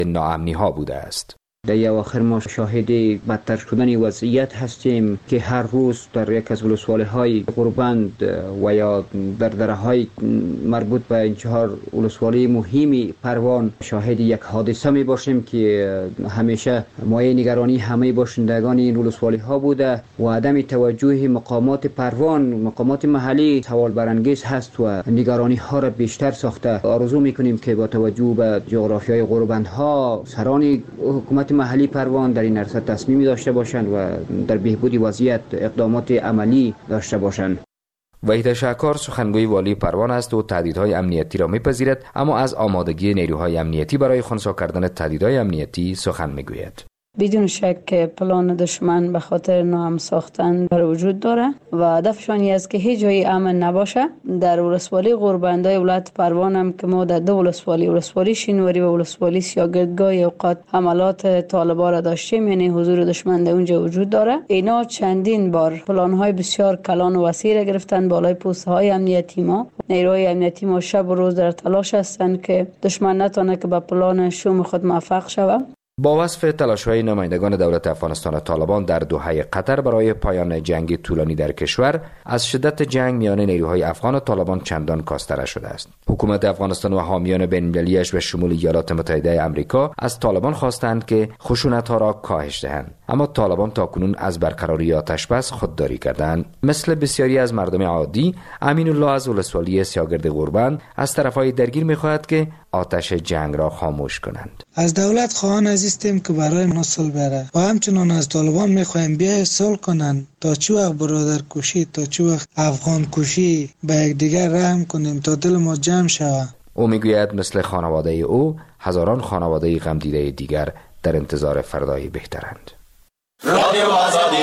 ناامنی ها بوده است. در اواخر ما شاهد بدتر شدن وضعیت هستیم که هر روز در یک از ولسوالی‌های غوربند و یا در دره‌های مربوط به این 4 ولسوالی مهمی پروان شاهد یک حادثه می باشیم که همیشه مایه نگرانی همه باشندگان این ولسوالی‌ها بوده و عدم توجه مقامات پروان، مقامات محلی سوال برانگیز هست و نگرانی ها را بیشتر ساخته. آرزو می‌کنیم که با توجه به جغرافیای غوربندها سران حکومت محلی پروان در این عرصه تصمیمی داشته باشند و در بهبود وضعیت اقدامات عملی داشته باشند. وحید شهکار سخنگوی والی پروان است و تهدیدهای امنیتی را میپذیرد، اما از آمادگی نیروهای امنیتی برای خنثی کردن تهدیدهای امنیتی سخن میگوید. بدون شک پلان دشمن به خاطر ناامن ساختن بر وجود داره و هدفشان است که هیچ جای امن نباشه. در ولسوالی غوربندای ولایت پروان هم که ما در 2 ولسوالی شینواری و ولسوالی سیاگردگاه اوقات حملات طالبان را داشتیم، یعنی حضور دشمن در اونجا وجود داره. اینا چندین بار پلان‌های بسیار کلان و وسیع گرفتن بالای پست‌های امنیتی ما. نیروهای امنیتی ما شب و روز در تلاش هستند که دشمن نتونه که به پلان شوم خود موفق شود. با وصف تلاش‌های نمایندگان دولت افغانستان و طالبان در دوحه قطر برای پایان جنگ طولانی در کشور، از شدت جنگ میان نیروهای افغان و طالبان چندان کاسته نشده است. حکومت افغانستان و حامیان بین‌المللی‌اش به شمول ایالات متحده آمریکا از طالبان خواستند که خشونت‌ها را کاهش دهند، اما طالبان تاکنون از برقراری آتش بس خودداری کردند. مثل بسیاری از مردم عادی، امین الله از ولسوالی سیاگرد غوربند از طرف‌های درگیر می‌خواهد که آتش جنگ را خاموش کنند. از دولت خواهان عزیزیم که برای ما صلح بره و همچنان از طالبان می‌خوایم بیای صلح کنند تا چه وقت برادر کشی، تا چه وقت افغان کشی به یکدیگر رحم کنیم تا دل ما جمع شود. او میگوید مثل خانواده او هزاران خانواده غمدیده دیگر در انتظار فردایی بهترند. رادیو آزادی.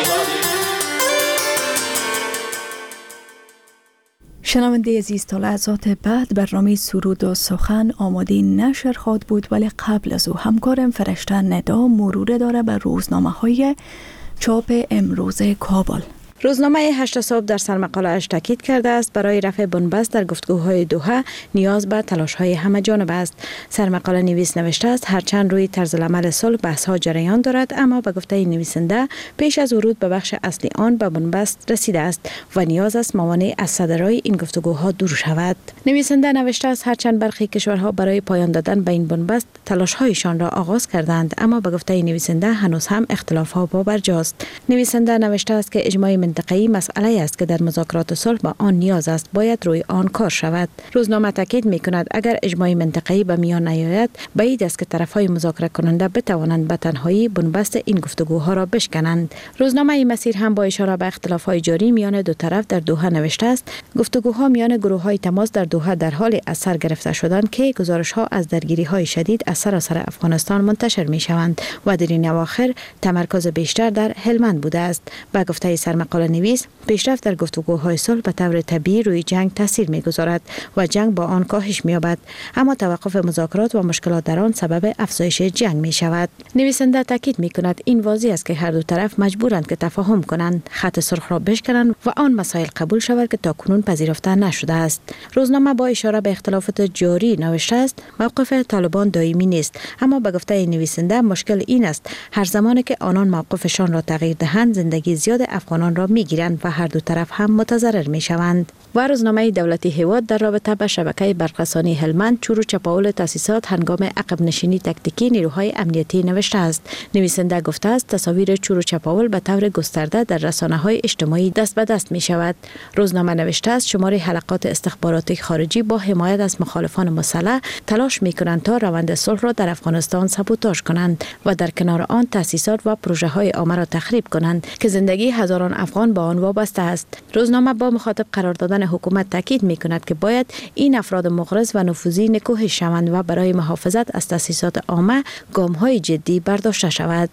شنونده عزیز، تا لحظات بعد برنامه سرود و سخن آماده نشر خواهد بود، ولی قبل از او همکارم فرشته ندا مرور داره بر روزنامه‌های چاپ امروز کابل. روزنامه 8 صبح در سرمقاله‌اش تاکید کرده است برای رفع بنبست در گفتگوهای دوحه نیاز به تلاش‌های همه جانبه است. سرمقاله نویس نوشته است هرچند روی طرز العمل صلح بحث‌ها جریان دارد، اما به گفته نویسنده پیش از ورود به بخش اصلی آن به بنبست رسیده است و نیاز است موانع از صدرای این گفتگوها دور شود. نویسنده نوشته است هرچند برخی کشورها برای پایان دادن به این بنبست تلاش‌هایشان را آغاز کردند، اما به گفته نویسنده هنوز هم اختلاف‌ها پابرجاست. نویسنده نوشته است که اجماع منطقه‌ای مسئله است که در مذاکرات صلح به آن نیاز است، باید روی آن کار شود. روزنامه تاکید می‌کند اگر اجماع منطقه‌ای به میان نیاید، بعید است که طرف‌های مذاکره کننده بتوانند به تنهایی بنبست این گفتگوها را بشکنند. روزنامه این مسیر هم با اشاره به اختلاف‌های جاری میان دو طرف در دوحه نوشته است گفتگوها میان گروه‌های تماس در دوحه در حال از سر گرفته شدن که گزارش‌ها از درگیری‌های شدید از سراسر افغانستان منتشر می‌شوند و در این اواخر تمرکز بیشتر در هلمند بوده است. با گفته سرمقاله نویس پیشرفت در گفتگوهای صلح به طور طبیعی روی جنگ تاثیر می‌گذارد و جنگ با آن کاهش می‌یابد، اما توقف مذاکرات و مشکلات در آن سبب افزایش جنگ می‌شود. نویسنده تاکید می‌کند این واضح است که هر دو طرف مجبورند که تفاهم کنند، خط سرخ را بشکنند و آن مسائل قبول شود که تاکنون پذیرفته نشده است. روزنامه با اشاره به اختلافات جاری نوشته است موقف طالبان دائمی نیست، اما به گفته نویسنده مشکل این است هر زمانی که آنان موقفشان را تغییر دهند زندگی زیاد افغانان را می‌گیرند و هر دو طرف هم متضرر می‌شوند. و روزنامه دولتی هیواد در رابطه با شبکه برقرسانی هلمند چور و چپاول تاسیسات هنگام عقب نشینی تاکتیکی نیروهای امنیتی نوشته است. نویسنده گفته است تصاویر چور و چپاول به طور گسترده در رسانه‌های اجتماعی دست به دست می‌شود. روزنامه نوشته است شمار حلقات استخباراتی خارجی با حمایت از مخالفان مسلح تلاش می‌کنند تا روند صلح را در افغانستان سابوتاژ کنند و در کنار آن تاسیسات و پروژه‌های عامه را تخریب کنند که زندگی هزاران افغان با آن وابسته است. روزنامه با مخاطب قرار دادن حکومت تاکید می‌کند که باید این افراد مغرض و نفوذی نکوهش شوند و برای محافظت از تاسیسات عامه گام‌های جدی برداشته شود.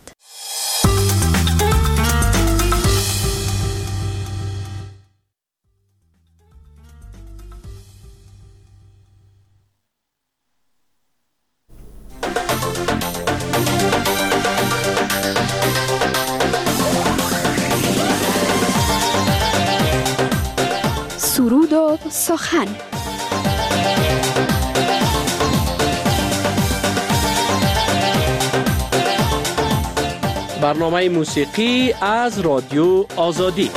سرود و سخن. برنامه موسیقی از رادیو آزادی.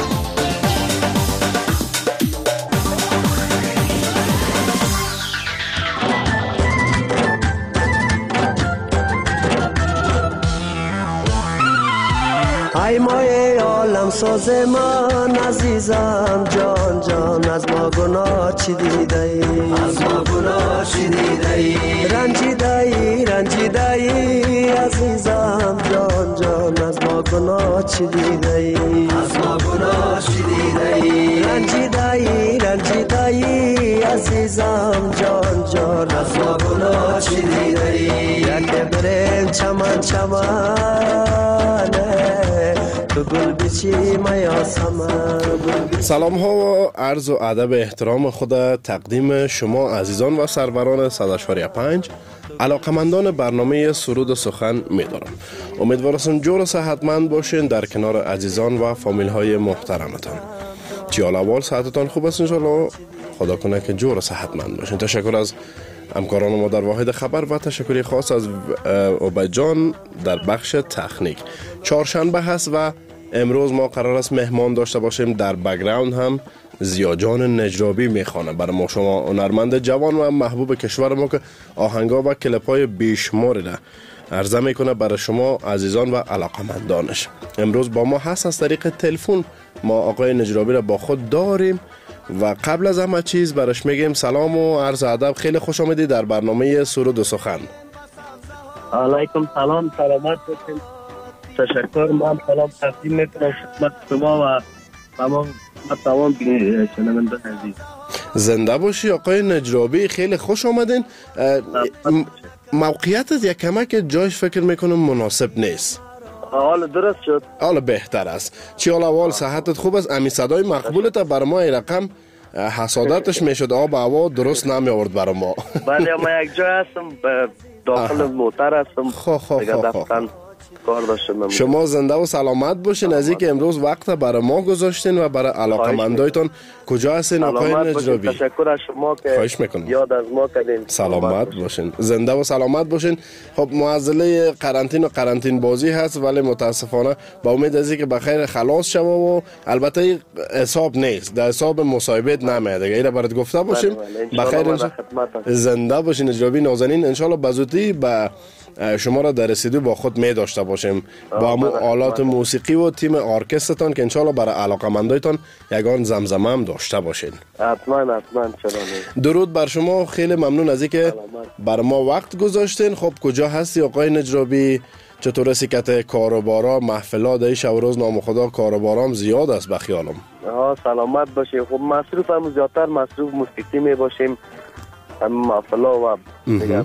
ای مایه عالم ساز من عزیزم جان جان از ما گناه چی دیده ای؟ از ما گناه چی دیده ای؟ رنجیده ای عزیزم جان جان از ما گناه چی دیده ای؟ از ما گناه چی دیده ای؟ رنجیده ای عزیزم جان جان از ما گناه چی دیده ای؟ یک برین چمن سلام ها و عرض و ادب احترام خود تقدیم شما عزیزان و سروران 100.5 علاقمندان برنامه سرود و سخن می دارم. امیدوارم جور و صحتمند باشین در کنار عزیزان و فامیل های محترمتان. چیال اول صحتتان خوب است انشالله. خدا کنه که جور و صحتمند باشین. تشکر از همکاران ما در واحد خبر و تشکری خاص از عبید جان در بخش تکنیک. چهارشنبه هست و امروز ما قرار است مهمان داشته باشیم. در بک‌گراند هم زیاجان نجرابی میخوانه برای ما شما هنرمند جوان و محبوب کشور ما که آهنگا و کلیپ‌های بیشماری را عرضه میکنه برای شما عزیزان و علاقمندانش. امروز با ما هست از طریق تلفن. ما آقای نجرابی را با خود داریم و قبل از همه چیز برش میگیم سلام و عرض ادب. خیلی خوش آمدی در برنامه سرود و سخن. علیکم سلام، سلامت باشین. تشکر. من سلام تقدیم میکنم خدمت شما و تمام شنونده عزیز. زنده باشی آقای نجرابی، خیلی خوش آمدین. موقعیتت یک کمک جایش فکر میکنم مناسب نیست. حال درست شد؟ حال بهتر است. چی حال اول صحتت خوب است؟ امی صدای مقبولت بر ما این رقم حسادتش میشد آب هوا درست نمی آورد برای ما. بله ما یک جای هستم داخل موتر هستم. شما زنده و سلامت باشین. از اینکه امروز وقت برای ما گذاشتین و برای علاقمندایتان. کجا هستین آقای نجرابی؟ تشکر از شما که یاد از ما کردین. سلامت باشین، زنده و سلامت باشین. خب معضله قرنطین و قرنطین بازی هست ولی متاسفانه با امید از اینکه بخیر خلاص شوه و البته حساب نیست، در حساب مصاحبت نمیاد دیگه. اینا برات گفته باشیم. بخیر زنده باشین نجرابی نازنین. ان شاء الله بزودی با شما را در رسیدگی با خود می داشته باشیم با همون آلات موسیقی و تیم ارکسترتان که انشالله برای علاقمندایتان یگان زمزمه هم داشته باشین. حتما چرا نه. درود بر شما، خیلی ممنون از اینکه بر ما وقت گذاشتین. خب کجا هستی آقای نجرابی؟ چطور سکت کاروبارا محفلات ای شب و روز نام خدا کاروبارام زیاد است به خیالم. سلامت باشین. خب مصروف هم زیادتر مصروف موسیقی می باشیم. هم محفلا و دیگه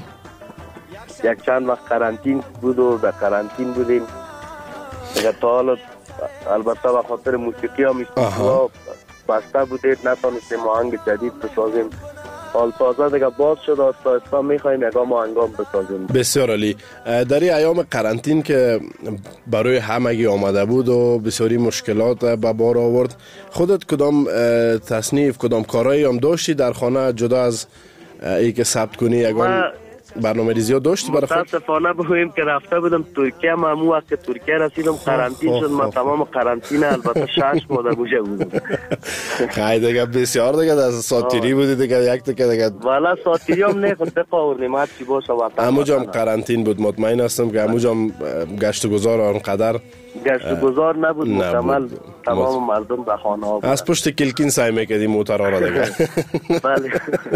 یک چند وقت قرنطین بود و در قرنطین بودیم دیگه. تا حالا البته به خاطر موسیقی هم بسته بودید نتانستیم آهنگ جدید بسازیم. حال تازه دیگه باز شد آستا میخواییم یکم آهنگام بسازیم. بسیار عالی. در این ایام قرنطین که برای همگی آمده بود و بسیاری مشکلات به بار آورد، خودت کدام تصنیف کدام کارایی هم داشتی در خانه جدا از ای که ثبت کنی یگان برنامه ریزی ها داشتی برای خود؟ متاسفانه بگویم که رفته بودم ترکیه. من همون وقت ترکیه رسیدم قرنطین شد. من تمام قرنطینه البته 6 ماه در گوشه بودم. خیلی دیگه بسیار دیگه در ساتیری بودی دیگه. یک دیگه والا ساتیری هم نه خود بقاوردیم هر چی باشه وطن. همونجا هم قرنطین بود. مطمئن هستم که همونجا هم گشت و گذار آنقدر گشت و گذار نبود. مکمل تمام مردم به خانه ها بود. از پشت کلکین سعی میکردیم موترها را دیگه. بله.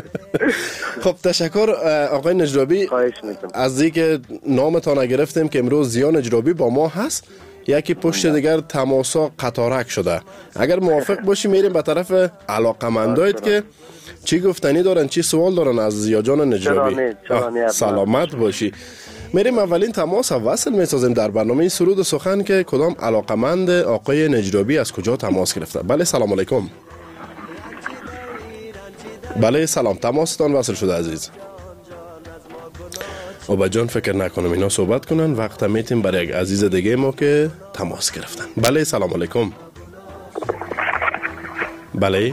خب تشکر آقای نجرابی از اینکه نامتان گرفتیم که امروز زیا نجرابی با ما هست. یکی پشت دیگر تماسا قطارک شده. اگر موافق باشی میریم به طرف علاقمندایت که چی گفتنی دارن چی سوال دارن از زیا جان نجرابی. سلامت باشی. میریم اولین تماس وصل میسازیم در برنامه سرود و سخن که کدام علاقمند آقای نجرابی از کجا تماس گرفته. بله سلام علیکم. بله سلام، تماستان وصل شده عزیز. عبید جان فکر نکنم اینا صحبت کنن، وقت میتیم برای یک عزیز دیگه ما که تماس گرفتن. بله سلام علیکم. بله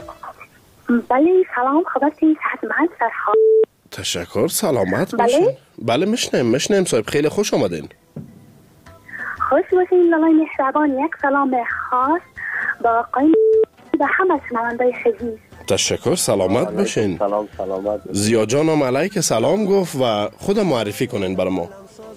سلام، خبرتی صحتمند فرحان. تشکر، سلامت باشین. بله میشنم صاحب، خیلی خوش آمدین. خوش باشین. لالای مهربان، یک سلام خاص با آقای و همه شنوندای عزیز. تشکر، سلامت باشین. سلام سلامت. زیا جانم علیک سلام گفت و خود معرفی کنین برای ما.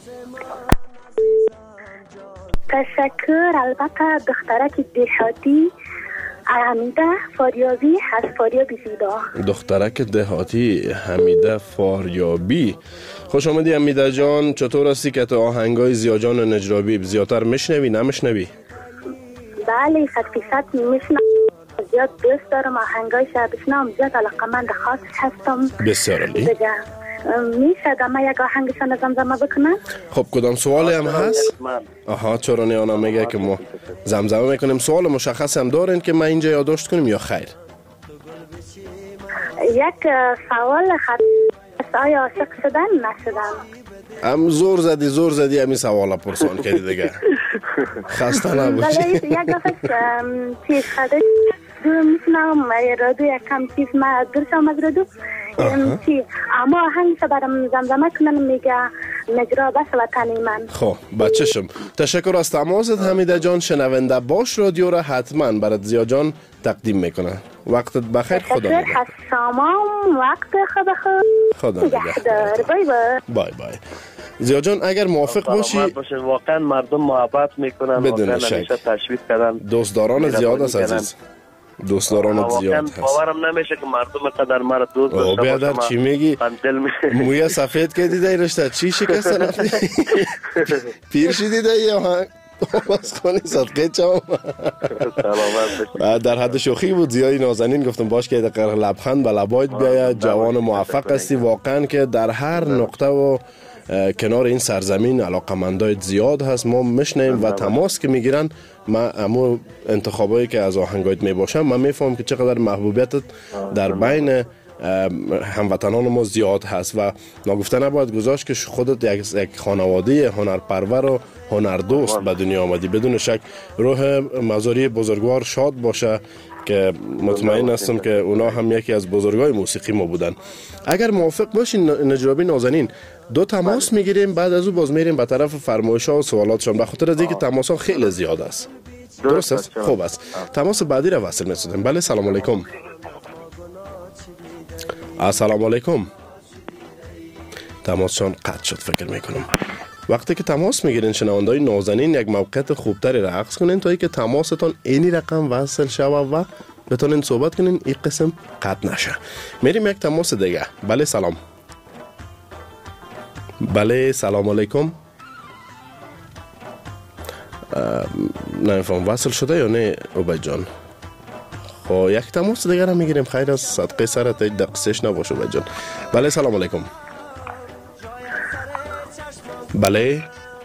تشکر. البته دخترک دهاتی حمیده فاریابی هست، فاریابی زیبا. دخترک دهاتی حمیده فاریابی. خوش آمدی حمیده جان. چطور هستی که تو آهنگای زیا جان نجرابی زیادتر میشنوی نمیشنوی؟ بله 100% میشنم. زیاد دوست دارم آهنگایش بشنوم. زیاد علاقمند خاص هستم. بسیار عالی. میشه دم یک آهنگشان زمزمه بکنم؟ خب کدام سوالی هم هست؟ آها چرا نه اونا میگه که ما زمزمه میکنیم. سوال مشخص هم دارین که ما اینجا یادداشت کنیم یا خیر؟ یک سوال آیا عاشق شدن نشدن؟ هم زور زدی همین سوالا پرسان کردی دیگه. خسته نباشی. بله یک دفعه چیز خده میتونم رادو یکم چیز ما درشم از رادو اما آهنگش برام زمزمه کنن میگه نجرا بس وطنی من. خب بچه‌شم تشکر از تماست حمیده جان. شنونده باش رادیو را حتما برات زیا جان تقدیم میکنه. وقتت بخیر. خدا نگهدار. تشکر. شما وقت خدا نگهدار. بای بای. بای بای. زیا جان اگر موافق باشی واقعا مردم محبت میکنن، بدون شک تشویق کردن. دوستداران زیاد است عزیز. دوستداران زیاد هست. باورم نمیشه که مردم قدر مرا دوست داشته باشن. بیادر چی میگی؟ موی سفید که دیده رشته چی شکست رفتی؟ پیر شدی دیده یا ها؟ باز کنی صدقه چم. در حد شوخی بود. زیای نازنین گفتم باش که دقیقا لبخند به لبایت بیاید. جوان موفق هستی واقعا که در هر نقطه و کنار این سرزمین علاقمندای زیاد هست. ما میشنیم و تماس که میگیرن ما امو انتخابایی که از آهنگایت میباشم من میفهم که چقدر محبوبیتت در بین هموطنان ما زیاد هست و ناگفته نباید گذاشت که خودت یک خانواده هنرپرور و هنردوست به دنیا آمدی. بدون شک روح مزاری بزرگوار شاد باشه که مطمئن هستم که اونا هم یکی از بزرگای موسیقی ما بودن. اگر موافق باشین نجرابی نازنین دو تماس میگیریم، بعد از او باز میریم به طرف فرمایش‌ها و سوالاتشون به خاطر از اینکه تماس‌ها خیلی زیاد است. درست است؟ خوب است. تماس بعدی را وصل می‌شدیم. بله سلام علیکم. السلام علیکم. تماسشون قطع شد فکر میکنم. وقتی که تماس میگیرین شنوندای نازنین یک موقعیت خوبتری را عکس کنین تا اینکه تماستون اینی رقم وصل شود و بتونین صحبت کنین این قسم قطع نشه. میریم یک تماس دیگه. بله سلام. بله سلام علیکم. نمیفهم وصل شده یا نه عبید جان؟ خب یک تماس دیگه را میگیریم. خیر از صدقه سرت دقیقش نباشه عبید جان. بله سلام علیکم. بله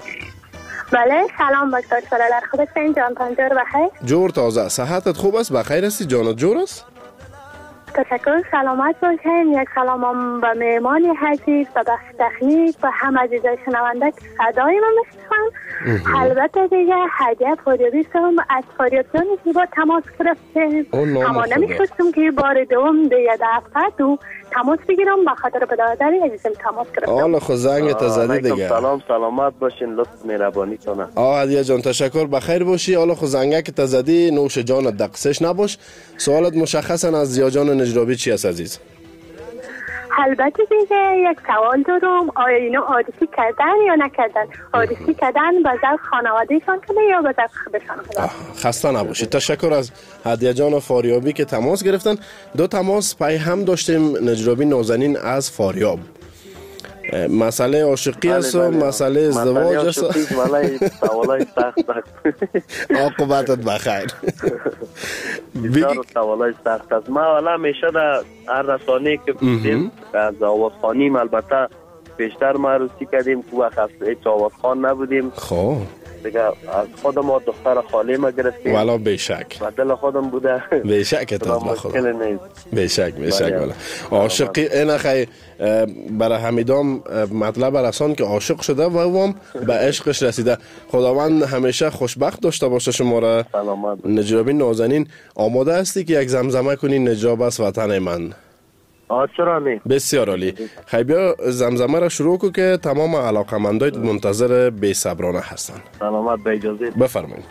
سلام دکتر سرالر. خودت این جان پنجار بخیر؟ جور تازه. صحتت خوب است؟ بخیر هستی؟ جانت جور است؟ تشکر. سلامت باشین. یک سلامم به مهمان عزیز و بخش تکنیک و هم عزیزای شنونده که صدای من میشنون. البته دیگه هدیه فاریابی هم از فاریابیان زیبا تماس گرفتیم، اما نمیخواستم که بار دوم دیگه دفعه دو تماس بگیرم به خاطر برادری عزیزم تماس گرفتم. حالا خود زنگت زدی دیگه. سلام سلامت باشین. لطف مهربانی کنه. هدیه جان تشکر. بخیر باشی. حالا خود زنگک تزدی نوش جانت دقسش نباش. سوالت مشخصا از زیا جان نجرابی چی است عزیز؟ البته دیگه یک سوال دارم. آیا اینو عادی کردن یا نکردن؟ عادی کردن به ذوق خانوادهشان کنه یا به ذوق خودشان کنه؟ خسته نباشید. تشکر از هدیه جان فاریابی که تماس گرفتن. دو تماس پای هم داشتیم. نجرابی نازنین از فاریاب. مسئله عاشقی است و مسئله ازدواج است. سوالای سخت عاقبتت بخیر. بسیار سوالای سخت است. ما والا همیشه در هر رسانه‌ای که بودیم از آوازخوانیم البته بیشتر معروفی کردیم که وقت هیچ آوازخوان نبودیم. خب دیگه از خودم دختر خاله ما گرفتیم. والا بیشک و دل خودم بوده. بیشک تا مشکل نیست. بیشک والا. عاشقی این خیلی برای حمیدام مطلب رسان که عاشق شده و هم به عشقش رسیده. خداوند همیشه خوشبخت داشته باشه شما را. سلامت. نجرابی نازنین آماده هستی که یک زمزمه کنی نجراب است وطن من؟ چرا نه؟ بسیار عالی. خیلی بیا زمزمه را شروع کو که تمام علاقمندای منتظر بی صبرانه هستن. سلامت به اجازه بفرمایید.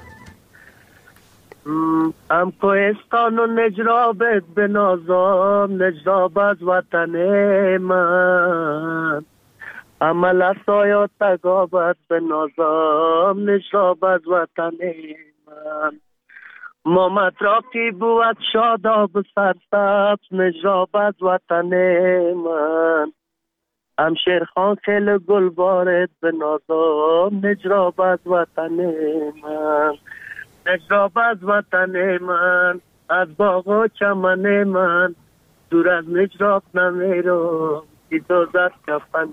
ام کوهستان و نجرابت به نازم، نجراب از وطن من. عمل اسایا تگابت به نازم، نجراب از وطن من. مامت را کی بود شاداب سرسبز، نجراب از وطن من. ام شیرخان خیل گل بارد به نازم، نجراب از وطن من. نجراب از وطن من، از باغ و چمن من. دور از نجراب نمیرم، اجازت کفن.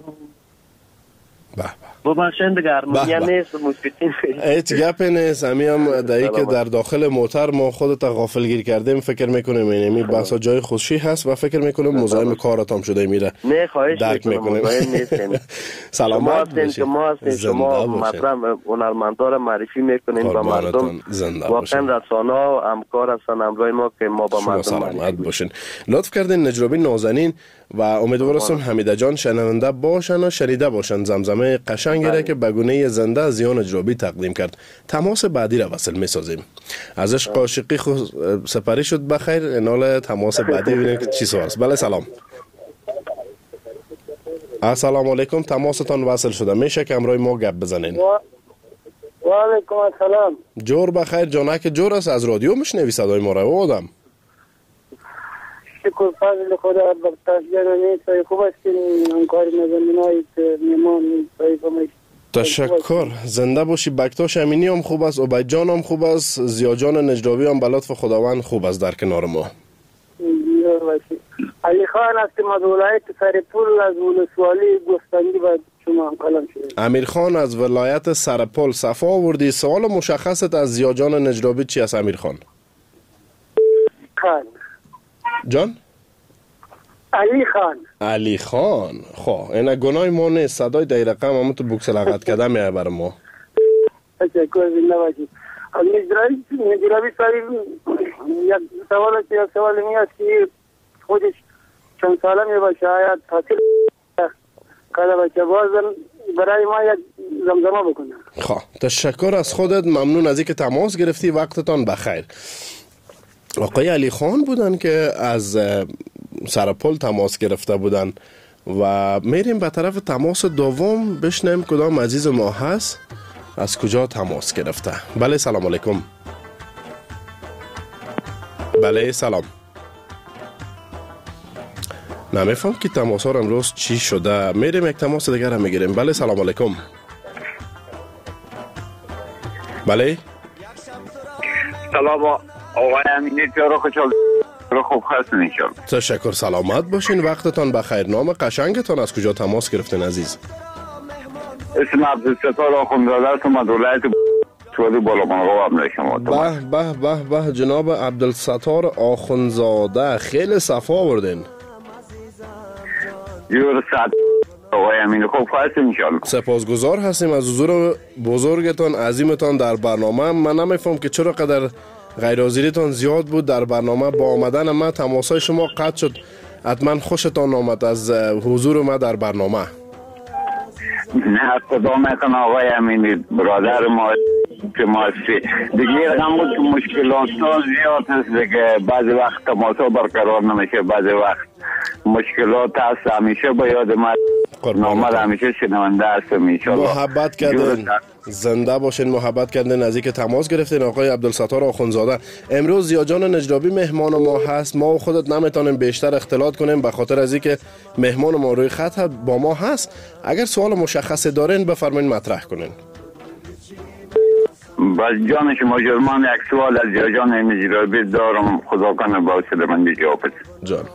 ببخشید دیگه ارمنیا نیست موسیقی هیچ گپ نیست. همیم دایی که در داخل موتر ما خودت غافلگیر کردیم، فکر میکنیم اینمی بحثا جای خوشی هست و فکر میکنیم مزاحم کارتام شده میره. نه خواهش میکنیم. سلامت باشید. شما مطلب هنرمندا را معرفی میکنین با مردم. واقعا رسانه ها همکار هستن همراه ما که ما با مردم سلامت باشین. لطف کردین نجرابی نازنین و امیدوار هستم حمیده جان شنونده باشن و شنیده باشن زمزمه قشنگی را که به گونه زنده از زیان نجرابی تقدیم کرد. تماس بعدی را وصل میسازیم. ازش عاشقی سپری شد بخیر. انال تماس بعدی ببینیم که چی سواست. بله سلام. السلام علیکم. تماستان وصل شده. میشه که امروز ما گپ بزنین. و علیکم السلام. جور بخیر. جانک جور است. از رادیو میشنوی صدای ما را آدم؟ شکر فضل خدا بخشیدن خوب هستین کار نزنینای میمان تشکر. زنده باشی. بکتاش امینی هم خوب است، عبید جان هم خوب است، زیا جان نجرابی هم به لطف خداوند خوب است در کنار ما. علی خان هستیم از ولایت سرپول از ولسوالی گفتنگی با شما کلام شده. امیر خان از ولایت سرپول صفا آوردی. سوال مشخصت از زیا جان نجرابی چی است امیر خان؟ جان؟ علی خان. خب اینا گناه ما نیست. صدای دای رقم همون تو بوکس لغت کده میه بر ما. تشکر. زنده باشید. نجرابی ساری یک سوال میاد که خودش چند ساله می باشه آیا تحصیل کرده باشه بازم برای ما یک زمزمه بکنه. خب تشکر از خودت. ممنون از اینکه تماس گرفتی. وقتتان بخیر. آقای علی خان بودن که از سرپل تماس گرفته بودن و میریم به طرف تماس دوم بشنیم کدام عزیز ما هست از کجا تماس گرفته. بله سلام علیکم. بله سلام. نمیفهم که تماس ها امروز چی شده. میریم یک تماس دیگر هم میگیریم. بله سلام علیکم. بله سلام آقای امینی جارو خوشحال رو خوب هستن انشالله. تشکر. سلامت باشین. وقتتان بخیر. نام قشنگتان از کجا تماس گرفتین عزیز؟ اسم عبدالستار آخونزاده هستم از ولایت سوادی بالاقانقا هم شما. به جناب عبدالستار آخونزاده خیلی صفا آوردین. جور ساعت آقای امینی خوب هستن انشالله. سپاسگزار هستیم از حضور بزرگتان عظیمتان در برنامه. من نمیفهم که چرا قدر غیرحاضریتان زیاد بود در برنامه. با آمدن ما تماسای شما قطع شد. حتما خوشتان آمد از حضور ما در برنامه. نه خدا میکنه آقای امینی برادر ما که ما دیگه رقم بود که مشکلات زیاد هست دیگه. بعضی وقت تماسا برقرار نمیشه، بعضی وقت مشکلات هست. همیشه با یاد ما نامد همیشه شنونده هستم انشالله. محبت کردن. زنده باشین. محبت کردن از اینکه تماس گرفتین آقای عبدالستار آخونزاده. امروز زیا جان نجرابی مهمان ما هست. ما و خودت نمیتونیم بیشتر اختلاط کنیم به خاطر از اینکه مهمان ما روی خط با ما هست. اگر سوال مشخص دارین بفرمایید مطرح کنین. بس جان شما جرمان یک سوال از زیا جان نجرابی دارم. خدا کنه با سلامتی جواب بده. جان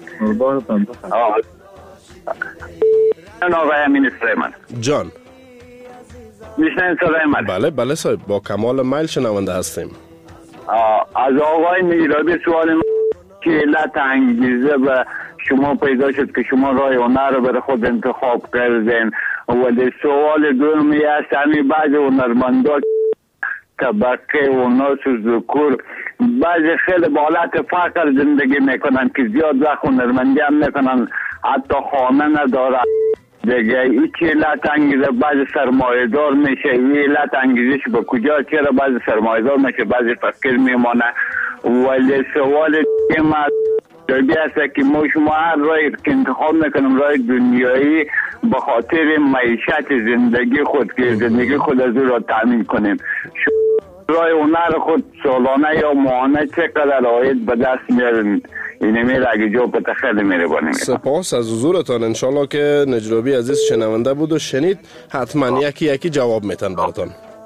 آقای امین سلیمان جان میشنین صدای من؟ بله صاحب با کمال میل شنونده هستیم. از آقای نجرابی سوال من که علت انگیزه به شما پیدا شد که شما راه هنر رو برای خود انتخاب کردین. ولی سوال دومی است همین بعض هنرمندا طبقه و ناس و ذکور بعضی خیلی با حالت فقر زندگی میکنن که زیاد وقت هنرمندی هم میکنن، حتی خانه نداره دیگه. این چه علت انگیزه بعضی سرمایه‌دار میشه، این علت انگیزش به کجا؟ چرا بعضی سرمایه‌دار میشه بعضی فقیر میمانه؟ ولی سوال دیگه ما است که ما شما هر رای که انتخاب میکنیم رای دنیایی به خاطر معیشت زندگی خود که زندگی خود از او را تامین کنیم. رای هنر خود سالانه یا ماهانه چقدر عاید به دست میارن؟ این میره اگه جا به خیلی میره بانیم. سپاس از حضورتان. انشالله که نجرابی عزیز شنونده بود و شنید، حتما یکی جواب میتن براتان.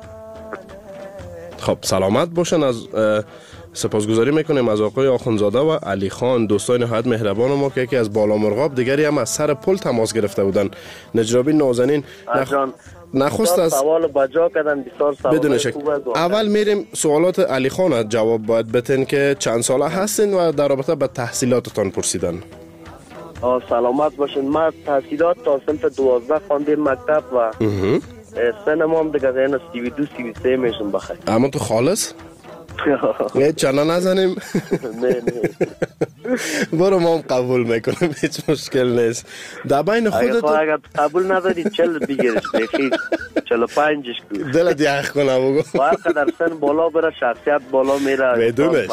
خب سلامت باشن. از سپاسگزاری میکنیم از آقای آخونزاده و علی خان، دوستان نهایت مهربان ما که یکی از بالا مرغاب، دیگری هم از سر پل تماس گرفته بودن. نجرابی نازنین نخست از سوال بجا کردن، بسیار سوال بدون شک. اول میریم سوالات علی خان جواب باید بتین که چند ساله هستین و در رابطه به تحصیلاتتان پرسیدن. سلامت باشین. من تحصیلات تا صنف 12 خواندم مکتب و سنم هم دیگه این 32 33 میشم بخیر. اما تو خالص؟ یه چنه نزنیم؟ نه برو ما هم قبول میکنم، هیچ مشکل نیست. در بین خودت اگر قبول نداری 40 بگیرش بخیر 45ش کن دلت یخ کنم بگو. باید در سن بالا بره شخصیت بالا میره.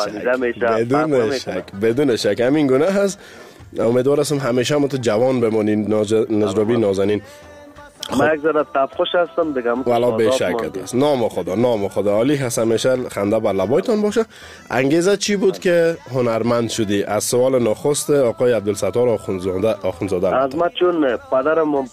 بدون شک همین گونه هست. امیدوارم همیشه هم تو جوان بمونین نجرابی نازنین. من یک ذره تفخوش هستم دیگه. والا بشکت است. نام خدا عالی هست، همیشه خنده بر لبایتان باشه. انگیزه چی بود که هنرمند شدی؟ از سوال نخست آقای عبدالستار آخونزاده. از ما چون پدرم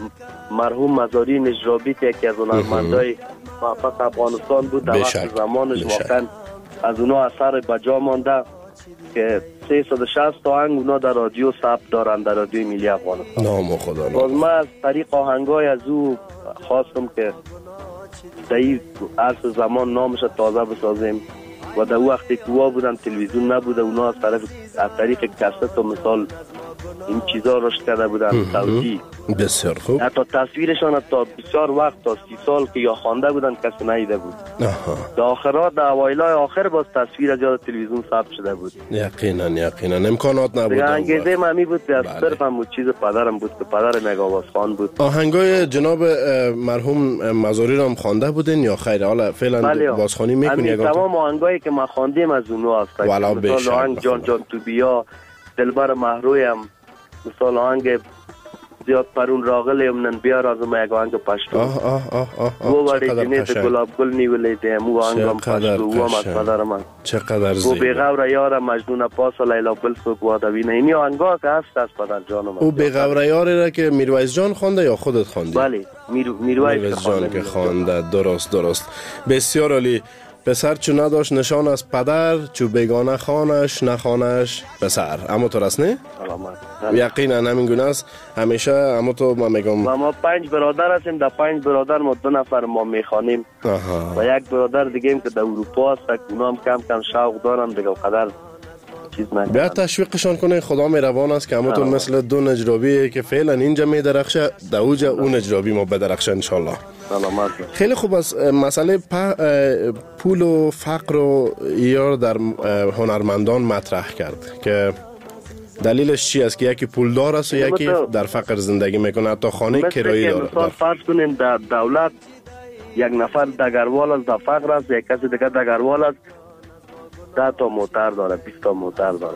مرحوم مزاری نجرابی که یکی از هنرمندای موفق افغانستان بود، در وقت زمانش واقعا از اونا اثر بجا مانده که 360 آهنگ اونا در رادیو ثبت دارن، در رادیو ملی افغانستان. نام خدا. باز من از طریق آهنگای از او خواستم که در این عرص زمان نامش تازه بسازیم و در وقتی که وا بودن تلویزیون نبوده، اونا از طریق کست و مثال این چیزا رشد کرده بودن صوتی. بسیار خوب. حتی تصویرشان تا بسیار وقت تا 30 سال که یا خوانده بودن کسی ندیده بود. در آخرات در اوایلای آخر باز تصویر از یاد تلویزیون ثبت شده بود. یقینا امکانات نبود. انگیزه من بود که صرف هم چیز پدرم بود که پدر نگاواز خان بود. آهنگای جناب مرحوم مزاری رو هم خوانده بودین یا خیر؟ حالا فعلا بازخوانی میکنی؟ تمام آهنگای که من خواندیم از اونها هست. مثلا آهنگ جان تو بیا، دلبر محرویم، مثلا آهنگ زیاد پرون راغل یمنن بیار از ما یک آهنگ پشتو و باری جنیت گلاب گل نیولیدیم و آهنگم پشتو و هم از پدر من چقدر زیبا و بیغور یار مجنون پاس و لیلا بل سوک وادوینه. اینی آهنگا که هست از پدر جانم. او بیغور یاری را که میرویز جان خوانده یا خودت خواندی؟ بله میرویز جان که خوانده. درست. بسیار عالی. پسر چو نداشت نشان از پدر، چو بیگانه خانش نخانش پسر. اما تو راست نه؟ یقینا همین گونه است همیشه. اما تو من میگم ما 5 برادر هستیم، در 5 برادر ما 2 نفر ما میخوانیم و یک برادر دیگه که در اروپا هست، اونا هم کم شوق دارن دیگه قدر چیز نکنن. بیا تشویقشان کنه. خدا مهربان است که همتون مثل 2 نجرابی که فعلا اینجا میدرخشه در اوج اون نجرابی ما بدرخشه ان شاء الله. خیلی خوب است. مسئله پول و فقر رو یار در هنرمندان مطرح کرد که دلیلش چی است که یکی پولدار است و یکی در فقر زندگی میکنه، حتی خانه کرایی داره. مثلا فرض کنین در دولت یک نفر دگروال است، در فقر است، یک کسی دیگه دگروال است 10 تا موتر داره، 20 تا موتر داره.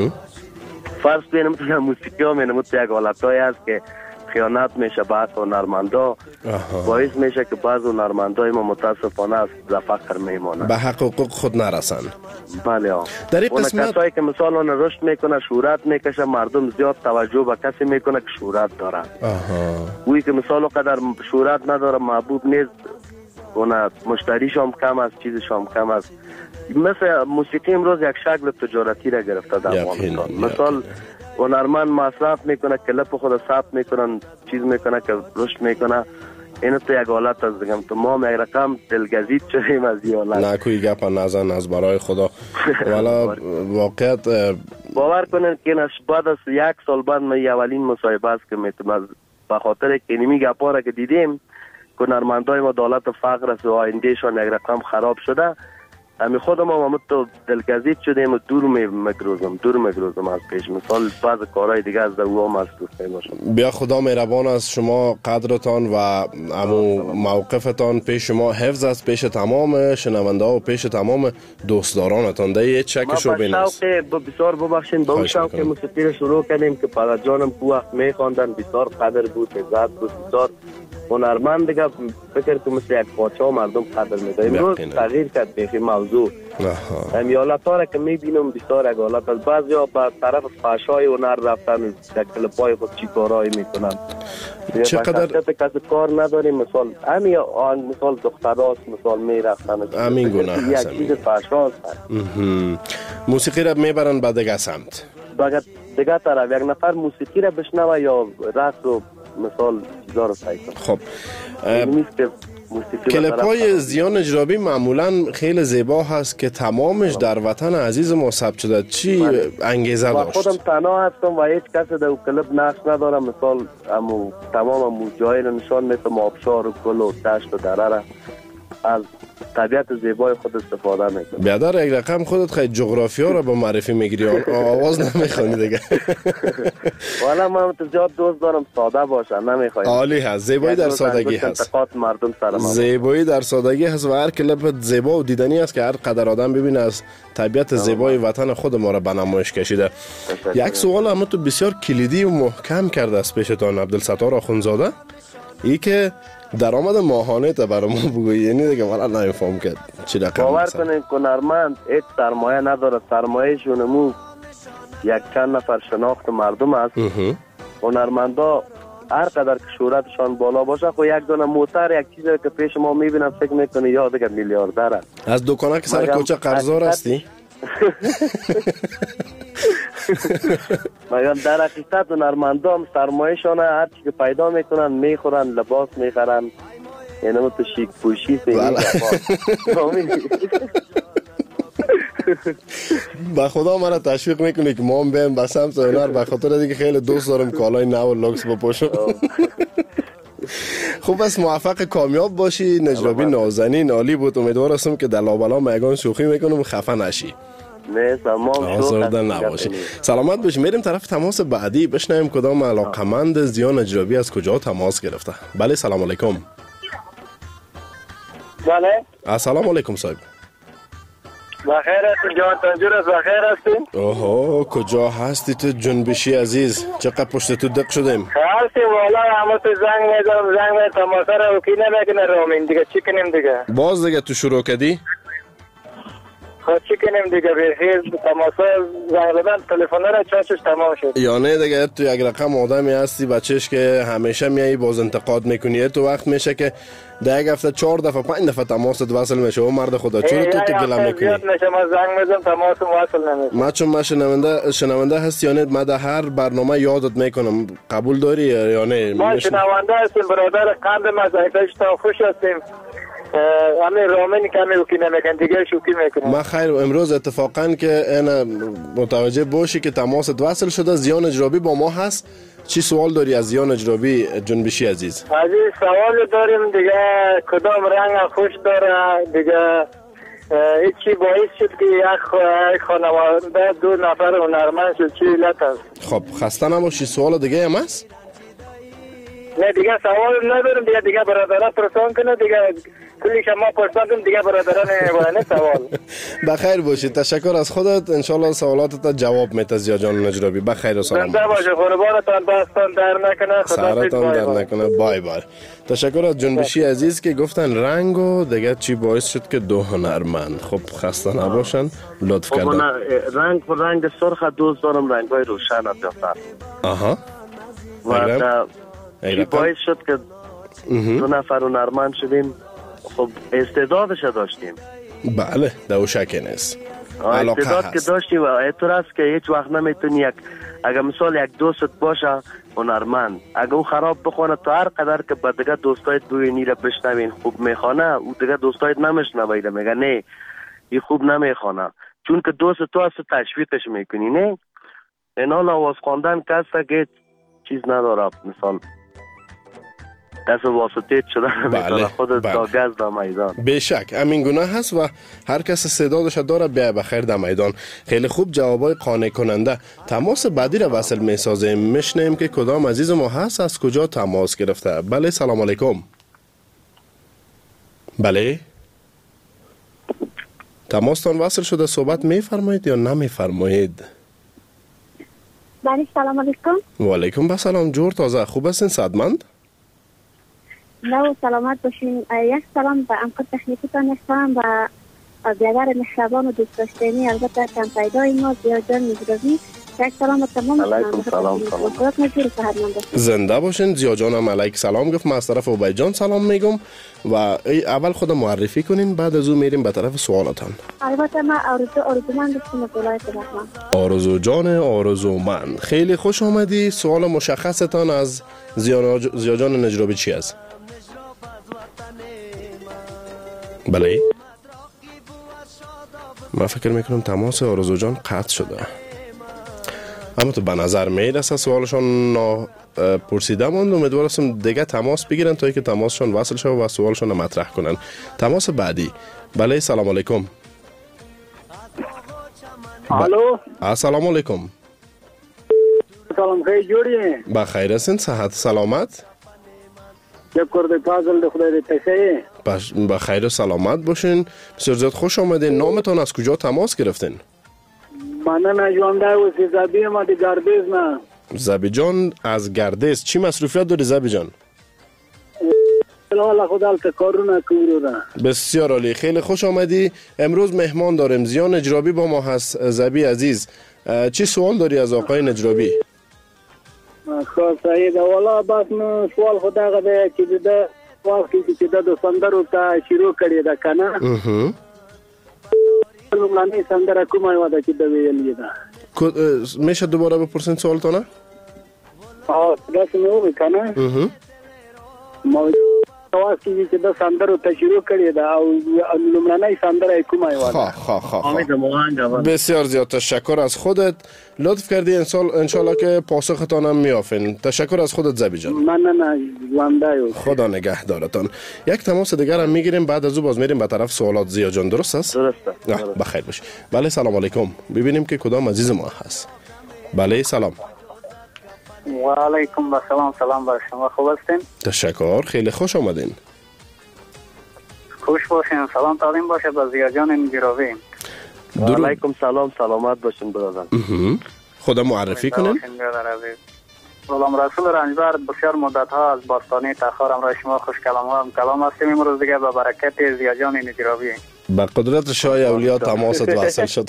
فرض کنیم تو موسیقی ها مینمون یک حالتایی هست که خیانت میشه بعض هنرمندا، باعث میشه که بعض هنرمندای ما متاسفانه از فقر میمانند، به حقوق خود نرسن. بله در این قسمت کسایی که مثلا اون رشد میکنه، شهرت میکشه، مردم زیاد توجه به کسی میکنه که شهرت داره. اویی که مثلا قدر شهرت نداره، محبوب نیست، اون مشتریش هم کم است، چیزش هم کم است. مثل موسیقی امروز یک شکل تجارتی را گرفته در افغانستان. مثلا هنرمند مصرف میکنه، کلپ خود ثبت میکنن، چیز میکنه که رشد میکنه. اینو تو یک حالت از دیگم تو ما یک رقم دلگزید شدیم از این حالت. نه کوئی گپ نزن از برای خدا. والا واقعیت باور کنن که بعد از 1 سال بعد من اولین مصاحبه است که میتونم به خاطر که اینمی گپا را که دیدیم که هنرمندای ما دولت فقر است و آیندهشان یک رقم خراب شده، امی خودم هم تو دلگزید شدیم و دور میگروزم از پیش. مثال بعض کارهای دیگه از او هم مصروف میباشم. بیا خدا مهربان از شما، قدرتان و امو موقفتان پیش شما حفظ است، پیش تمام شنونده ها و پیش تمام دوستدارانتان. ده یه چکشو بینست. ما شوق بسیار ببخشین به اون شوق موسیقی رو شروع کردیم که پدر جانم تو وقت میخواندن، بسیار قدر بود، عزت بود، بسیار هنرمند دیگه. فکر که مثل یک پادشاه مردم قدر میده. امروز تغییر کرد بیخی موضوع. امی حالت‌ها که میبینم بسیار یک حالت از بعضیا به طرف فحشای هنر رفتن، در کلپای خود چی کارهایی میکنن. چقدر کسی کار نداریم. مثال امی مثال دختراست، مثال میرفتن امین گناه یک چیز فحشاست. موسیقی را میبرن به دیگه سمت، دیگه طرف یک نفر موسیقی را بشنوه یا رقص و مثال چیزا رو سعی کنه. خب کلپای زیان اجرابی معمولا خیلی زیبا هست که تمامش در وطن عزیز ما ثبت شده. چی انگیزه داشت؟ خودم تنها هستم و هیچ کسی در کلپ نقش ندارم. مثال تمام جایی رو نشان میتم، آبشار و گل و دشت و دره از طبیعت زیبای خود استفاده میکنم. بیادر یک رقم خودت خیلی جغرافیا رو با معرفی میگیری، آواز نمیخوانی دیگه. والا من زیاد دوست دارم ساده باشه، نمیخوام. عالی هست، زیبایی در سادگی هست. زیبایی در سادگی هست و هر کلپ زیبا و دیدنی است که هر قدر آدم ببینه از طبیعت زیبای وطن خود ما را به نمایش کشیده. یک سوال هم تو بسیار کلیدی و محکم کرده است پیشتان عبدالستار آخوندزاده، ای که درآمد ماهانه تا برای ما بگویی. یعنی دیگه والا نمیفهم که چی رقم. باور کنین هنرمند هیچ سرمایه نداره. سرمایه‌شون یک چند نفر شناخت مردم است. هنرمندا هر قدر که شهرتشان بالا باشه، خو یک دونه موتر یک چیزی که پیش ما میبینم فکر میکنه یا دیگه میلیاردر است. از دکانه که سر کوچه قرضدار هستی؟ مگر در حقیقت هنرمندا هم سرمایه‌شان هر چی که پیدا میکنن میخورن، لباس میخرن، یعنی تو شیک پوشی با خدا مرا تشویق میکنه که ما هم بریم به سمت هنر، به خاطر دیگه خیلی دوست دارم کالای نو و لوکس بپوشم. خوب است، موفق کامیاب باشی. نجرابی نازنین عالی بود. امیدوار هستم که در لابلا میگان شوخی میکنم خفه نشی. آزردن نباشی. سلامت باشی. میریم طرف تماس بعدی، بشنویم کدام علاقمند زیان اجرابی از کجا تماس گرفته. بله سلام علیکم. بله السلام علیکم صاحب. بخیر هستی جان تنجور است؟ بخیر هستی؟ اوه کجا هستی تو جنبشی عزیز؟ چقدر پشت تو دق شدیم. هستی والا همه تو زنگ میدم تماسه رو کی نمیکنه رامین دیگه چی کنیم دیگه؟ باز دیگه تو شروع کردی؟ خب چی کنیم دیگه؟ بخیر تماسه زنگ دادن تلفن را چاشش تمام شد. یا نه دیگه تو یک رقم آدمی هستی بچهش که همیشه میایی باز انتقاد میکنی. تو وقت میشه که در یک هفته 4 دفعه 5 دفعه تماست وصل میشه. و مرد خدا چرا تو گله میکنی؟ زیاد میشه ما زنگ میزنم تماس وصل نمیشه. ما چون ما شنونده هستی یا نه؟ ما در هر برنامه یادت میکنم. قبول داری یا نه؟ ما شنونده هستیم برادر قند مزایدش تا خوش هستیم. همین رامین کمی وکی نمیکن دیگه شوکی میکنم. ما خیر امروز اتفاقا که اینا متوجه باشی که تماست وصل شده. زیان اجرابی با ما هست. چی سوال داری از زیان اجرابی جنبشی عزیز؟ عزیز سوال داریم دیگه. کدام رنگ خوش داره دیگه؟ چی باعث شد که یک خانواده 2 نفر هنرمند شد؟ چی علت است؟ خب خسته نباشی. سوال دیگه هم هست؟ نه دیگه سوال ندارم دیگه برادران پرسان کنه دیگه. کلی شما پرساندم دیگه برادران نمیباینه سوال. بخیر باشید. تشکر از خودت. انشالله سوالاتت جواب میده زیا جان نجرابی. بخیر و سلام. زنده باشه. قربانتان دستان در نکنه. سرتان در نکنه. بای بای. تشکر از جنبشی عزیز که گفتن رنگ و دیگه چی باعث شد که 2 هنرمند. خب خسته نباشن. لطف کردن. رنگ سرخ دوست دارم، رنگای روشن بیفتن. آها. و چی باعث شد که 2 نفر هنرمند شدیم؟ خب استعدادش داشتیم. بله دو شک نیست. استعداد که داشتیم و اینطور است که هیچ وقت نمیتونی اگر مثال یک دوست باشه هنرمند، اگر او خراب بخونه تا هر قدر که با دیگه دوستایت ببینی را بشنوین خوب میخونه، او دیگه دوستایت نمیشنوید میگه نه این خوب نمیخونه، چون که دوست تو است تشویقش میکنی. نه این حال آواز خواندن کسی که چیز نداره. مثال دست واسطه شدن میتونه خود داگز در میدان. بیشک همین گونه هست و هر کس استعدادش داره بیا بخیر در میدان. خیلی خوب جوابای قانع کننده. تماس بعدی را وصل میسازیم. میشنیم که کدام عزیز ما هست از کجا تماس گرفته. بله سلام علیکم. بله تماستان وصل شده، صحبت میفرمایید یا نمیفرمایید؟ بله سلام علیکم. و علیکم السلام. جور تازه خوب هستین؟ صدمند؟ نه سلامت باشین. یک سلام به امکان تکنیکتان هستم و بیادر مهربان و دوست داشتنی البته کم پیدای ما زیاجان نجرابی. یک سلام به تمام. علیکم سلام. زنده باشین. زیاجان هم علیک سلام گفت. من از طرف عبید جان سلام میگم و اول خود معرفی کنین بعد از او میریم به طرف سوالاتان. البته من آرزومند هستم از ولایت بهمن. آرزو جان آرزومند، خیلی خوش آمدی. سوال مشخصتان از زیاجان نجرابی چی است؟ بله من فکر میکنم تماس آرزو جان قطع شده، اما تو به نظر میرسه سوالشان پرسیده ماند. امیدوار هستم دیگه تماس بگیرن تا اینکه تماسشان وصل شد و سوالشان مطرح کنن. تماس بعدی. بله سلام علیکم. الو السلام علیکم. سلام خیلی جوری بخیر هستین؟ صحت سلامت؟ یک کرده فاضل خدای تشیه بخیر و سلامت باشین. بسیار زیاد خوش آمدین. نامتان از کجا تماس گرفتین؟ من نجوانده و زبی ما دی گردیز نه. زبی جان از گردیز. چی مصروفیت داری زبی جان؟ الله خدا کارونه کوروده. بسیار عالی. خیلی خوش آمدی. امروز مهمان داریم. زیان نجرابی با ما هست. زبی عزیز چی سوال داری از آقای نجرابی؟ خب سعید والا بس نو سوال خدا غده چې د وخت کې د سندرو ته شروع کړی دا کنه لومړنۍ سندره کومه و ده چې د ویلې ده؟ میشه دوباره بپرسین سوالتونه؟ داسې مې وویل کنه ما وخت کې چې د سندرو ته شروع کړی ده او لومړنۍ سندره کومه و ده؟ بسیار زیاد تشکر از خودت. لطف کردی انشالله که پاسختان هم میافین. تشکر از خودت زبی جان. من زنده خدا نگهدارتان. یک تماس دیگر هم میگیریم بعد از او باز میریم به طرف سوالات. زیا جان درست است؟ درسته. بخیر باش. بله سلام علیکم. ببینیم که کدام عزیز ما هست. بله سلام. و علیکم سلام بر شما. خوب هستین؟ تشکر. خیلی خوش آمدین. خوش باشین. سلام تعلیم باشه به زیاجان نجرابی. و علیکم سلام. سلامت باشین برادر. خدا معرفی کنین. غلام رسول رنجبر بسیار مدت ها از باستانی تخار امرای شما خوش کلام هستیم. امروز دیگه به برکت زیاجان نجرابی با قدرت شاه اولیاء تماست وصل شد.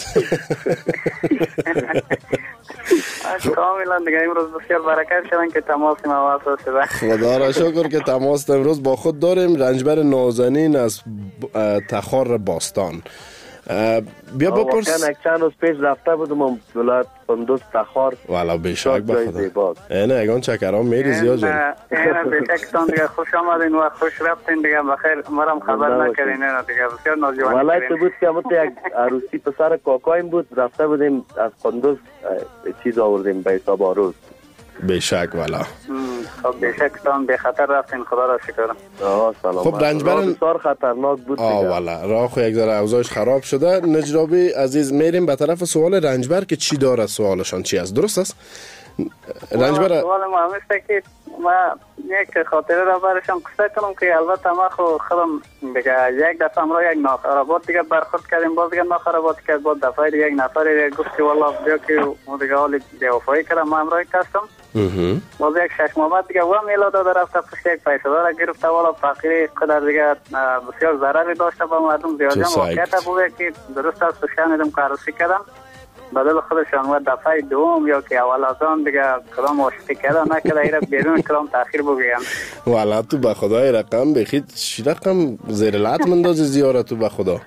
کاملا دیگه امروز بسیار برکت شدن که تماس ما وصل شده. خدا را شکر که تماس امروز با خود داریم. رنجبر نازنین از تخار باستان. بیا بپرس. واقعا یک چند روز پیش رفته بودم ولایت قندوز تخار. والا بیشک بخدا. اینه اگان چکرام میری زیاد جان. اینه بیشکتان دیگه خوش آمدین و خوش رفتین دیگه. بخیر مرم خبر نکردین. اینه دیگه بسیار نوجوانی. ولایت بود که همون یک عروسی پسر کاکایم بود. رفته بودیم از قندوز چیز آوردیم به حساب آروز. بیشک والا. خب بیشکتان به خطر رفتین. خدا را شکر. سلام. خب رنجبر بسیار خطرناک بود دیگه. والا راه خو یک ذره اوضاعش خراب شده. نجرابی عزیز میریم به طرف سوال رنجبر که چی داره سوالشان چی است. درست است؟ رنجبر سوال ما همیشه که ما یک خاطره را برشم قصه کنم که البته ما خودم دیگه یک دفعه امرا یک ناخرابات دیگه برخورد کردیم. باز دیگه ناخرابات کرد. باز دفعه دیگه یک نفر گفت که والله بیا که ما دیگه حالی بیوفایی کردم. ما امرای کستم باز یک 6 ماه بعد دیگه و میلا داده رفته پشت یک پیسه داره گرفته. والا فقیری قدر دیگه بسیار ضرری داشته با مردم. زیادم واقعیت بوده که درست است شنیدم که عروسی کردم بدل خودشان و دفعه دوم یا که اول از آن دیگه کلام عاشقی کردن نکرده. ایره بیرون کلام تاخیر بگیم. والا تو به خدای رقم بخید چی رقم زیر لعت مندازی زیارت تو به خدا.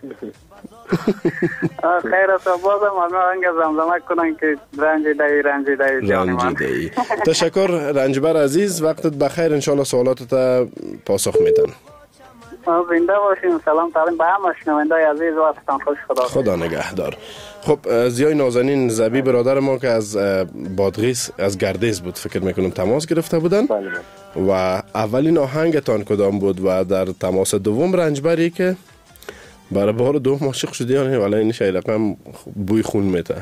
خیر است. بازم همه هنگه زمزمه کنن که رنجی دهی جان من. تشکر رنجبر عزیز. وقتت بخیر. انشالله سوالاتت پاسخ میدن. زنده باشین. سلام تعلیم به همه شنونده‌های عزیز و وطن خوش. خدا نگهدار. خب زیای نازنین زبی برادر ما که از بادغیس از گردیز بود فکر میکنم تماس گرفته بودن. و اولین آهنگتان کدام بود و در تماس دوم رنجبری که برای بار دوم عاشق شدی یا نه؟ ولی این شاید رقم بوی خون میته.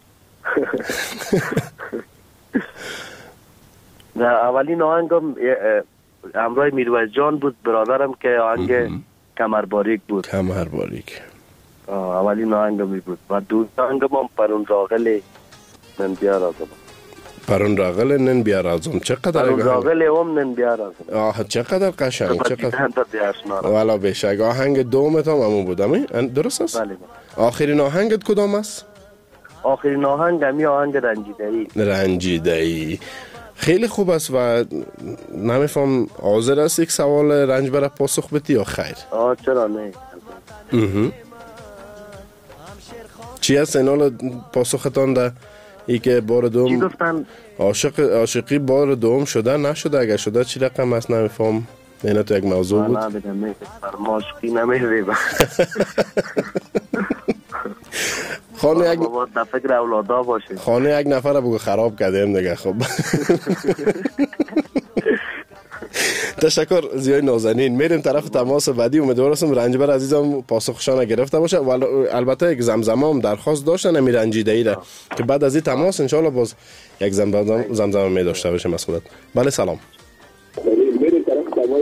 اولین آهنگم همراه میرویس جان بود برادرم که آهنگ کمرباریک بود. کمرباریک اولین آهنگمی بود و دوم آهنگم هم پرون راغل نن بیا رازم. پرون راغل نن بیا رازم. چقدر پرون راغل هم نن بیا رازم. چقدر قشنگ. چقدر والا بشک. آهنگ دومت هم همون بود همین درست است؟ بله. آخرین آهنگت کدام است؟ آخرین آهنگ همی آهنگ رنجیده‌ای. رنجیده‌ای خیلی خوب است و نمیفهم حاضر است یک سوال رنجبر پاسخ بدی یا خیر؟ چرا نه. چی است اینال پاسختان ده ای که بار دوم چی گفتن؟ عاشقی بار دوم شده نشده؟ اگر شده چی رقم است نمیفهم. اینا تو یک موضوع بود. نه بدم نه عاشقی نمیره. خانه یک فکر اولادا باشه. خانه یک نفر بگو خراب کردیم دیگه. خب تشکر زیای نازنین. میریم طرف تماس بعدی. امیدوارم رنجبر عزیزم پاسخشان گرفته باشه و البته یک زمزمه هم درخواست داشتن امی رنجیده‌ای را که بعد از این تماس ان شاء الله باز یک زمزمه می داشته باشه مسئولت. بله سلام. میریم طرف تماس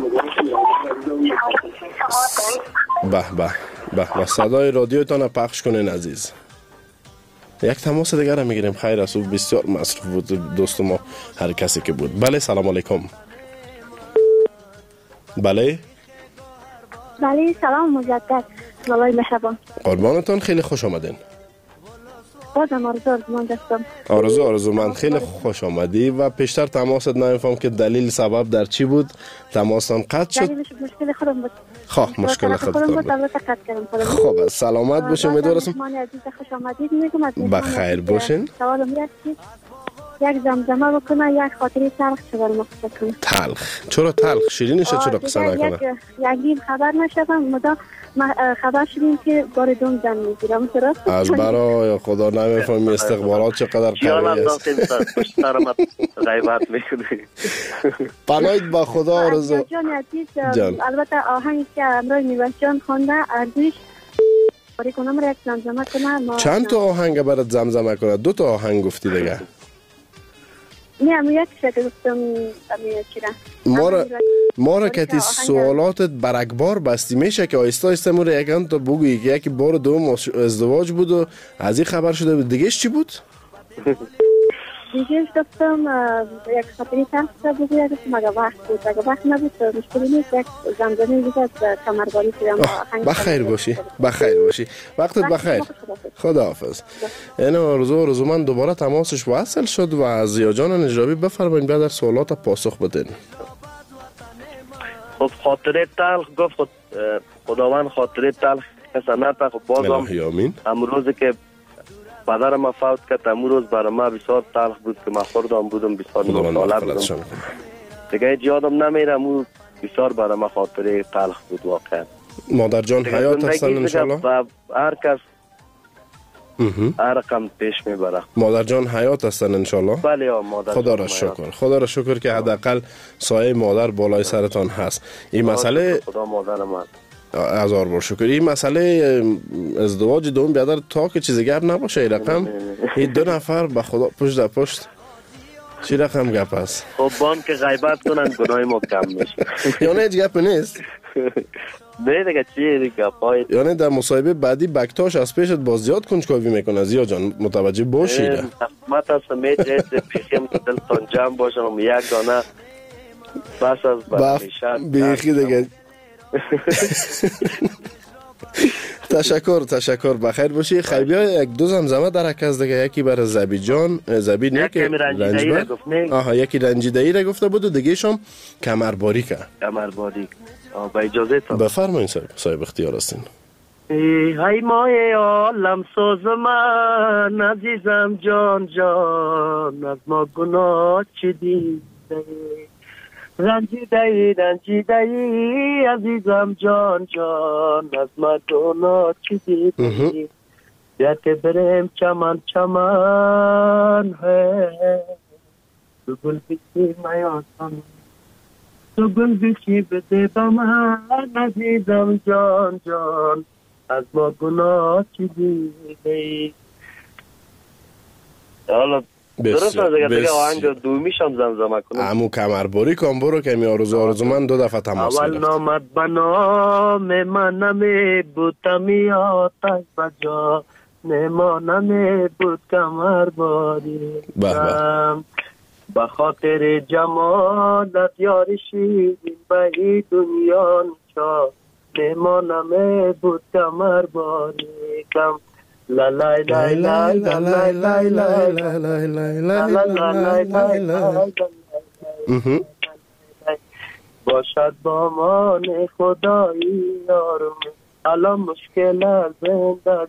بعدی. به صدای رادیوتان پخش کنین عزیز. یک تماس دیگر را میگیریم. خیر است. بسیار مصروف بود دوست ما هر کسی که بود. بله سلام علیکم. بله سلام مجدد. والله مهربان. قربانتان خیلی خوش آمدین. بازم آرزو دستم. آرزو من خیلی خوش آمدی و پیشتر تماست نمیفهم که دلیل سبب در چی بود تماستان قطع شد. دلیلش مشکل خودم بود. خواه مشکل خودتان بود. خب سلامت باشین. امیدوارم خوش آمدید میگم. بخیر باشین. سوالم یک زمزمه بکنه یک خاطری تلخ چه برام بکنه. تلخ؟ چرا تلخ؟ شیرینش چرا قصه نکنه؟ یک خبر نشدم مدا خبر شدیم که بار دوم زن میگیرم. درست؟ از برای خدا نمیفهمم استخبارات چقدر قوی است. غیبت میکنی. پناهید با خدا آرزو جان عزیز. البته آهنگی که امروز میرویس جان خوانده ارزش باری کنم را یک زمزمه کنم. چند تا آهنگ برات زمزمه کنه؟ 2 تا آهنگ گفتی دیگه. نه یک شکل گفتم ما را که سوالاتت برکبار بستی میشه که آیسته آیسته مورد یکان تا بگویی که یکی بار دوم ازدواج بود و از این خبر شده بود. دیگهش چی بود؟ دیگهش گفتم یک خاطری تلخ بگویه گفتم اگه وقت بود. اگه وقت نبود مشکلی نیست. یک زمزمه دیگه از کمرباری کنم. بخیر باشی. وقتت بخیر. خداحافظ. این آرزو من دوباره تماسش وصل شد و از زیا جان نجابی بفرمایید بعد در سوالات پاسخ بدین. خب خاطره تلخ گفت خداوند خاطره تلخ کسا نتا. خب بازم امروزی که پدرم فوت کرد امروز برای ما بسیار تلخ بود که من خوردم بودم بسیار نمطالب بودم دیگه هیچ یادم نمیرم. او بسیار برای ما خاطره تلخ بود واقعا. مادر جان حیات هستن انشالله؟ هر کس هر رقم پیش میبره. مادر جان حیات هستن انشالله؟ بله مادر. خدا را شکر که حداقل سایه مادر بالای سرتان هست. این مسئله خدا مادرم هست. هزار بار شکر. این مسئله ازدواج دوم بیادر تا که چیز گپ نباشه. این رقم این 2 نفر به خدا پشت در پشت چی رقم گپ است؟ خب بان که غیبت کنن گناه ما کم میشه. یعنی هیچ گپ نیست؟ نه دیگه چیه دیگه گپای. یعنی در مصاحبه بعدی بکتاش از پیشت باز زیاد کنجکاوی میکنه. زیا جان متوجه باشید. ما تا میشه پیشم دلتون جمع باشم یک دانه بس از بیخی دیگه. تشکر بخیر باشی. خیلی یک 2 زمزمه در از دیگه. یکی برای زبی جان زبی نه که رنجبر. یکی رنجیده‌ای را گفته بود و دیگه شم کمرباریک. با اجازه تا بفرمایید صاحب اختیار هستین. ای مای عالم سوز من عزیزم جان از ما گناه چی دیده رنجیده ای عزیزم جان جان از ما گناه چی دیدی یا که بریم چمن ہے تو گل بچی میاسم تو گل بچی بده با من عزیزم جان جان از ما گناه چی دیدی. حالا درست دیگه آهنگ دومیش هم زمزمه کنم. عمو کمرباری کن برو که می آرزو من 2 دفعه تماس اول گرفت. نامد بنام من نمی بودمی آتش بجا نما نمی بود کمرباری به خاطر جمالت یاری شیرین به این دنیا نچا نما نمی بود کمرباری کم لا لا لا لا لا لا لا لا لا باشد با مان خدایی یارم الان مشکل از زنده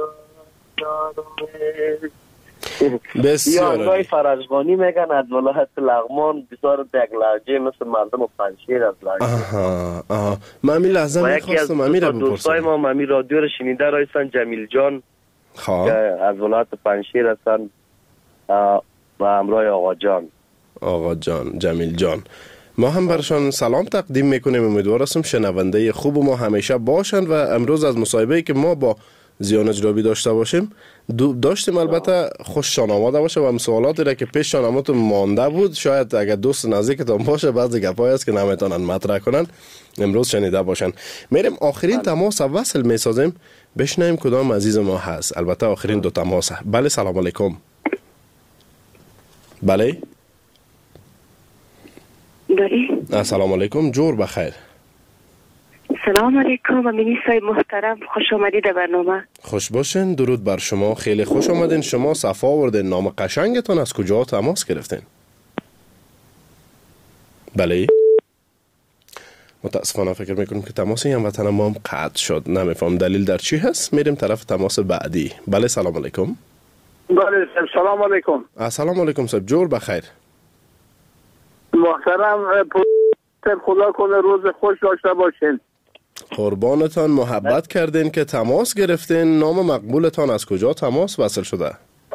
بسیار یارگاه فرجغانی میگن از ولایت لغمان بسیار یک لحجه مثل مردم پنشیر از لحجه من امی لحظه و یکی از دوستای ما امی رادیو رو شنیده رایستن جمیل جان که از ولایت پنشیر هستن و همراه آقا جان جمیل جان ما هم برشان سلام تقدیم میکنیم. امیدوار هستم شنونده خوب ما همیشه باشند و امروز از مصاحبه‌ای که ما با زیان اجرابی داشته باشیم داشتیم البته خوششان آماده باشه و هم سوالاتی را که پیششان آماتون مانده بود شاید اگر دوست نزدیکتان باشه بعضی گپایی است که نمیتونن مطرح کنن امروز شنیده باشن. میریم آخرین تماس وصل میسازیم بشنویم کدام عزیز ما هست. البته آخرین 2 تماس. بله سلام علیکم. بله السلام علیکم جور بخیر. سلام علیکم امینی صاحب محترم خوش آمدید در برنامه. خوش باشین. درود بر شما. خیلی خوش آمدین. شما صفا آوردین. نام قشنگتون از کجا تماس گرفتین؟ بله متاسفانه فکر میکنم که تماس این هموطن ما هم قطع شد. نمیفهم دلیل در چی هست. میریم طرف تماس بعدی. بله سلام علیکم. بله سلام علیکم. السلام علیکم صاحب جور بخیر. محترم خدا کنه روز خوش داشته باشین. قربانتان. محبت کردین که تماس گرفتین. نام مقبولتان از کجا تماس وصل شده؟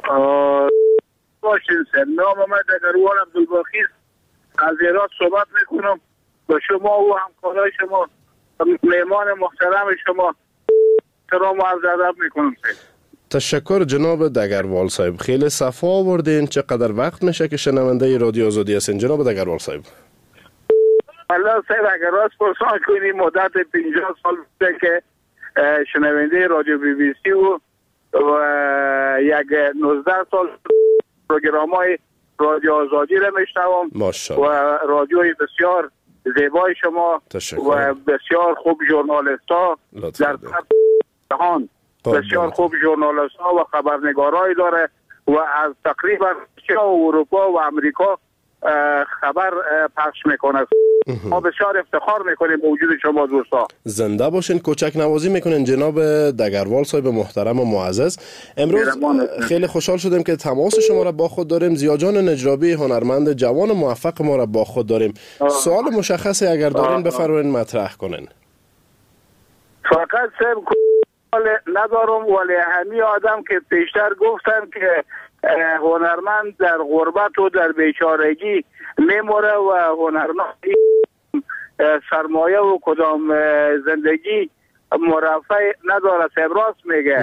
باشین سر نام من دگروان عبدالباقی از ایران صحبت میکنم با شما و همکارای شما مهمان محترم شما احترام و عرض ادب میکنم سر. تشکر جناب دگروال صاحب. خیلی صفا آوردین. چقدر وقت میشه که شنونده رادیو آزادی هستین جناب دگروال صاحب؟ الله سر اگر راست پرسان کنی مدت 50 سال بوده که شنونده رادیو بی بی سی و یک 19 سال پروگرام های رادیو آزادی را میشنوم و رادیوی بسیار زیبای شما و بسیار خوب ژورنالیست ها در جهان بسیار خوب ژورنالیست ها و خبرنگارای داره و از تقریبا اروپا و امریکا خبر پخش میکنه. ما بسیار افتخار میکنیم به وجود شما دوستا. زنده باشین. کوچک نوازی میکنین جناب دگروال صاحب محترم و معزز. امروز خیلی خوشحال شدیم که تماس شما را با خود داریم. زیاجان نجرابی هنرمند جوان موفق ما را با خود داریم. سوال مشخصی اگر دارین بفرمایید مطرح کنین. فقط ندارم ولی همین آدم که پیشتر گفتن که هنرمند در غربت و در بیچارگی میموره و هنرمند سرمایه و کدام زندگی مرفع نداره. راست میگه.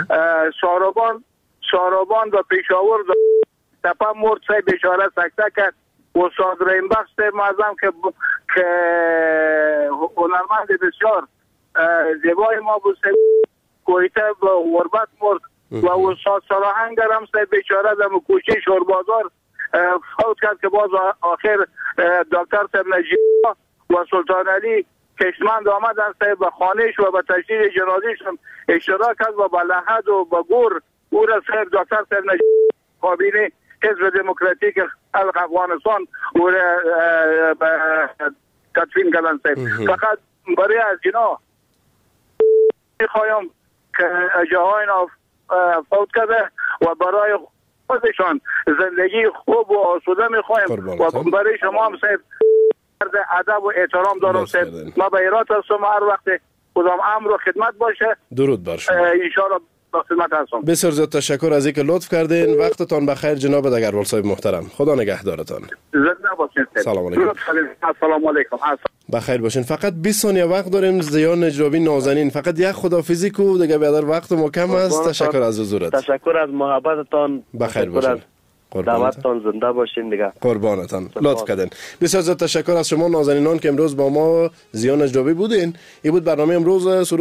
ساربان و پیشاور تپه مرد سای بیچاره سکته کرد. استاد رحیم بخش معظم که هنرمند بسیار زیبای ما بود کویته و غربت مرد و استاد سراهنگر هم سه بیچاره در کوچه شوربازار فوت کرد که باز آخر دکتر صاحب نجیب و سلطان علی کشمند آمدن سه به خانهش و به تجدید جنازه‌شون اشتراک کرد و به لحد و به گور او را سه دکتر صاحب نجیب کابینه حزب دموکراتیک خلق افغانستان او را تدفین کردن سه. فقط برای از اینا میخوایم که جهان فوت کرده و برای خودشان زندگی خوب و آسوده میخوایم و برای شما هم صاحب عرض ادب و احترام دارم سید. ما به ایراد هستم هر وقت کدام امر و خدمت باشه. درود بر شما. ان شاء الله با خدمت هستم. بسیار زیاد تشکر از اینکه لطف کردین. وقتتان بخیر جناب دگروال صاحب محترم. خدا نگهدارتان. زنده باشین. سلام علیکم. السلام علیکم. بخیر باشین. فقط 20 ثانیه وقت داریم. زیان نجرابی نازنین فقط یک خدافیزی کو دیگه بیادر وقت ما کم است. تشکر از حضورت. تشکر از محبتتان. بخیر باشین. دعوتتان زنده باشین دیگه. قربانتان. لطف کردین. بسیار زیاد تشکر از شما نازنینان که امروز با ما زیان نجرابی بودین. این بود برنامه امروز